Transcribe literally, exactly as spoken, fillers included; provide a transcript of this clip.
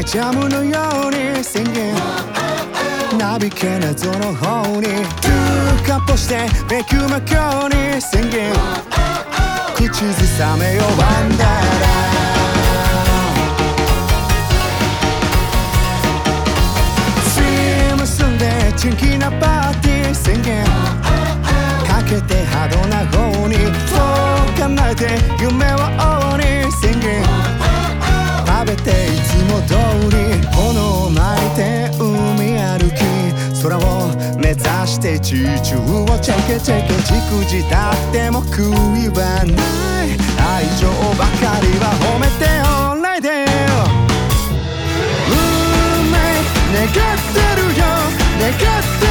ねジャムのように宣言なびけ謎の方にトゥーカッポしてめくまこに宣言口ずさめよワンダーラスリム結んでチンキなパーティー宣言かけてハードな方にフォー叶えて夢は王に宣言食べていつも通り炎を巻いて海歩き空を目指して地中をチェケチェケじくじたっても悔いはない愛情ばかりは褒めておないで運命願ってるよ願って